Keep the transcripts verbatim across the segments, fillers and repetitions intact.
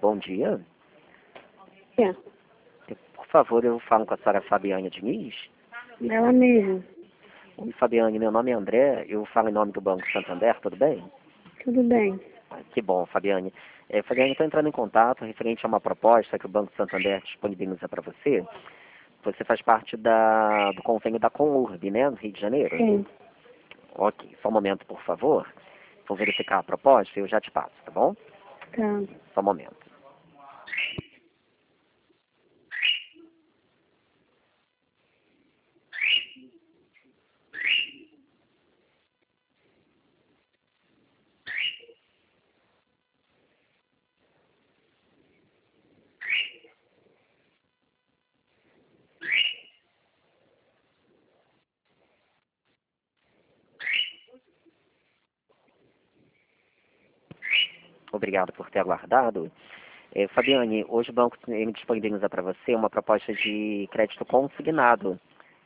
bom dia. É, Por favor, eu falo com a senhora Fabiane Diniz. ela mesmo. Oi, Fabiane, meu nome é André, eu falo em nome do Banco Santander, tudo bem? Tudo bem. Ah, que bom, Fabiane. É, Fabiane, estou entrando em contato referente a uma proposta que o Banco Santander disponibiliza para você. Você faz parte da, do convênio da Conurb, né, no Rio de Janeiro? Sim. Ok, só um momento, por favor. Vou verificar a proposta e eu já te passo, tá bom? Tá. Só um momento. Obrigado por ter aguardado. É, Fabiane, hoje o banco ele disponibiliza para você uma proposta de crédito consignado.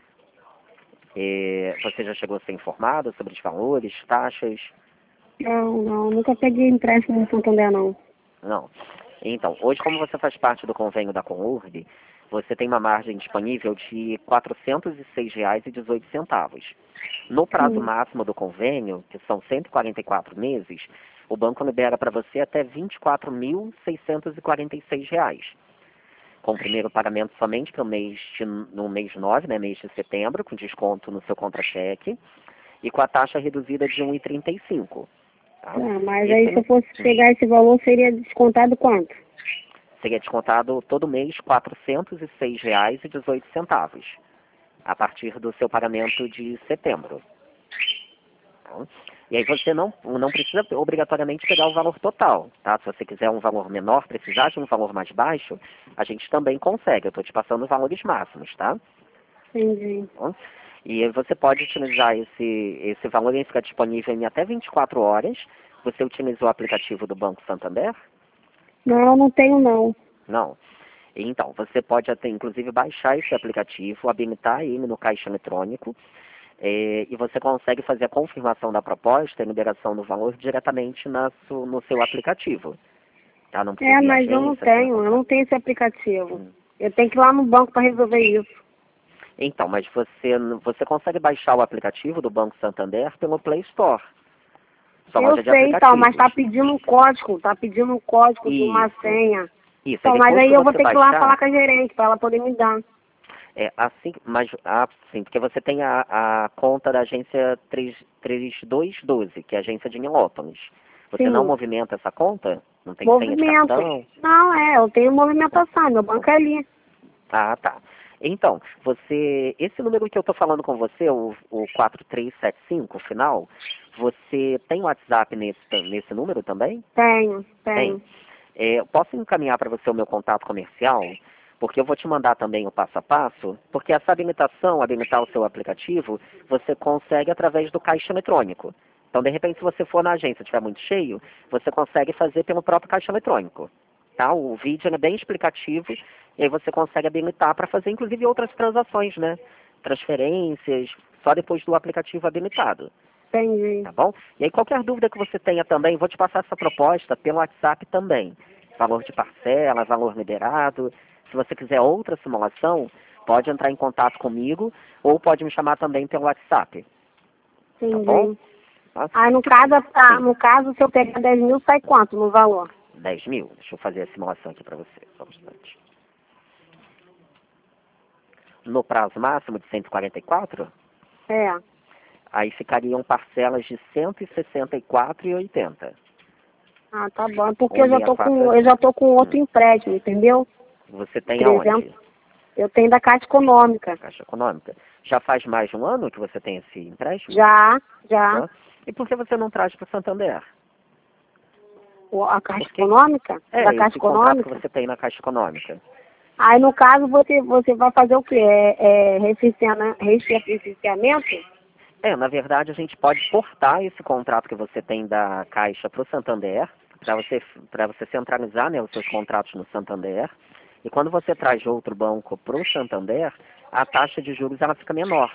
É, você já chegou a ser informado sobre os valores, taxas? Não, não, nunca peguei empréstimo no Santander, não. Não. Então, hoje, como você faz parte do convênio da Conurb, você tem uma margem disponível de quatrocentos e seis reais e dezoito centavos. No prazo Sim. máximo do convênio, que são cento e quarenta e quatro meses, o banco libera para você até vinte e quatro mil seiscentos e quarenta e seis reais. Com o primeiro pagamento somente para o mês de, no mês nove, né, mês de setembro, com desconto no seu contra-cheque, e com a taxa reduzida de um vírgula trinta e cinco. Tá? Tá, mas aí Esse se eu fosse pegar esse valor, seria descontado quanto? seria descontado todo mês quatrocentos e seis reais e dezoito centavos, a partir do seu pagamento de setembro. Tá? E aí você não, não precisa obrigatoriamente pegar o valor total, tá? Se você quiser um valor menor, precisar de um valor mais baixo, a gente também consegue. Eu estou te passando os valores máximos, tá? Entendi. Tá? E você pode utilizar esse, esse valor, ele fica disponível em até vinte e quatro horas. Você utilizou o aplicativo do Banco Santander? Não, não tenho, não. Não. Então, você pode até, inclusive, baixar esse aplicativo, habilitar ele no caixa eletrônico, eh, e você consegue fazer a confirmação da proposta e liberação do valor diretamente na su, no seu aplicativo. Tá? Não precisa É, ir à mas eu não agência, sem tenho, eu contar. não tenho esse aplicativo. Hum. Eu tenho que ir lá no banco para resolver isso. Então, mas você, você consegue baixar o aplicativo do Banco Santander pelo Play Store, sua Eu loja de sei, então, mas aplicativos. tá pedindo um código, tá pedindo um código de uma Isso. senha. Isso, e Então, mas depois aí que eu vou você ter que ir lá baixar, falar com a gerente para ela poder me dar. é assim, mas assim, porque você tem a, a conta da agência três dois um dois, que é a agência de Nilópolis. Você não Sim. movimenta essa conta? Não tem senha de Movimento. cartão? Não, é, eu tenho movimentação, meu banco é ali. Ah, tá. Então, você, esse número que eu estou falando com você, o, o quatro três sete cinco, final, você tem WhatsApp nesse, nesse número também? Tenho, Tem. tenho. É, eu posso encaminhar para você o meu contato comercial, porque eu vou te mandar também o passo a passo, porque essa habilitação, habilitar o seu aplicativo, você consegue através do caixa eletrônico. Então, de repente, se você for na agência e estiver muito cheio, você consegue fazer pelo próprio caixa eletrônico. Tá? O vídeo é bem explicativo, e aí você consegue habilitar para fazer, inclusive, outras transações, né? Transferências, só depois do aplicativo habilitado. Entendi. Tá bom? E aí qualquer dúvida que você tenha também, vou te passar essa proposta pelo WhatsApp também. Valor de parcela, valor liberado. Se você quiser outra simulação, pode entrar em contato comigo ou pode me chamar também pelo WhatsApp. Tá bom? Entendi. Tá? Aí no caso, tá, Sim, no caso, se eu pegar dez mil, sai quanto no valor? dez mil. Deixa eu fazer a simulação aqui para você. Só um instante. No prazo máximo de cento e quarenta e quatro, É. aí ficariam parcelas de cento e sessenta e quatro reais e oitenta centavos. Ah, tá bom. Porque eu já tô cento e sessenta e quatro com, a eu já vinte. tô com outro Hum. empréstimo, entendeu? Você tem Por exemplo, aonde? eu tenho da Caixa Econômica. Caixa Econômica. Já faz mais de um ano que você tem esse empréstimo? Já, já. Já. E por que você não traz para o Santander? O- A Caixa Porque Econômica? é Da Caixa esse contrato que Econômica? você tem na Caixa Econômica. Aí no caso, você, você vai fazer o quê? É, é recenseamento? recenseamento? É, na verdade, a gente pode portar esse contrato que você tem da Caixa para o Santander, para você, para você centralizar, né, os seus contratos no Santander. E quando você traz de outro banco para o Santander, a taxa de juros ela fica menor.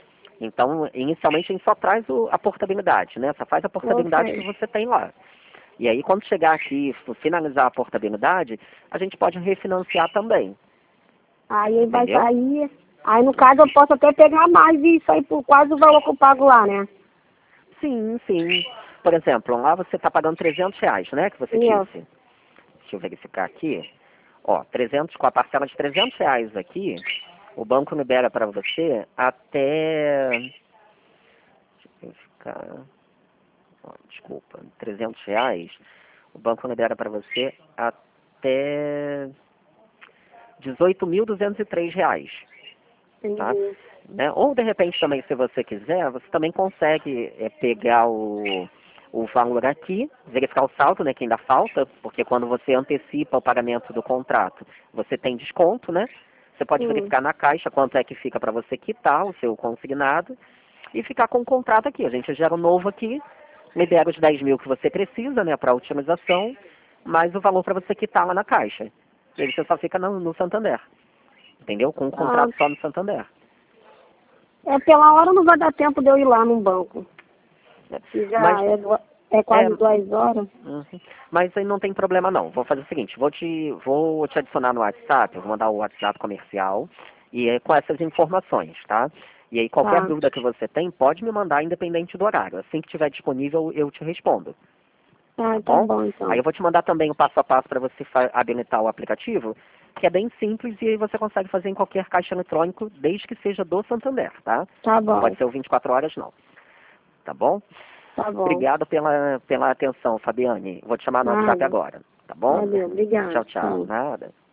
Então, inicialmente, a gente só traz o, a portabilidade, né? Só faz a Eu portabilidade que sei. você tem lá. E aí, quando chegar aqui e finalizar a portabilidade, a gente pode refinanciar também. Aí vai Entendeu? sair. Aí no caso eu posso até pegar mais e sair por quase o valor que eu pago lá, né? Sim, sim. Por exemplo, lá você está pagando trezentos reais, né? Que você Isso. disse. Deixa eu verificar aqui. Ó, trezentos, com a parcela de trezentos reais aqui, o banco libera para você até... Deixa eu verificar... Ó, desculpa, trezentos reais, o banco libera para você até dezoito mil duzentos e três reais. Tá? Entendi. Né? Ou de repente também, se você quiser, você também consegue é, pegar o, o valor aqui, verificar o saldo, né, que ainda falta, porque quando você antecipa o pagamento do contrato, você tem desconto, né? Você pode Hum. verificar na caixa quanto é que fica para você quitar o seu consignado e ficar com o contrato aqui. A gente gera um novo aqui, libera os dez mil que você precisa, né, para utilização, mais o valor para você quitar lá na caixa. E aí você só fica no, no Santander. Entendeu? Com um contrato Ah, só no Santander. é pela hora não vai dar tempo de eu ir lá no banco. Que já Mas, é, du- é é, quase duas horas. uhum. Mas aí não tem problema não. Vou fazer o seguinte, vou te, vou te adicionar no WhatsApp, eu vou mandar o WhatsApp comercial e é com essas informações, tá? E aí qualquer Tá, dúvida que você tem, pode me mandar independente do horário. Assim que estiver disponível, eu te respondo, tá ah, tá bom? bom Aí então. eu vou te mandar também o passo a passo para você fa- habilitar o aplicativo, que é bem simples e aí você consegue fazer em qualquer caixa eletrônico, desde que seja do Santander, tá? Tá Não bom, pode ser o vinte e quatro horas não, tá bom? tá bom. Obrigado pela, pela atenção, Fabiane. Vou te chamar no WhatsApp Nada. agora, tá bom? Valeu, obrigado. Tchau, tchau. Tchau. Nada.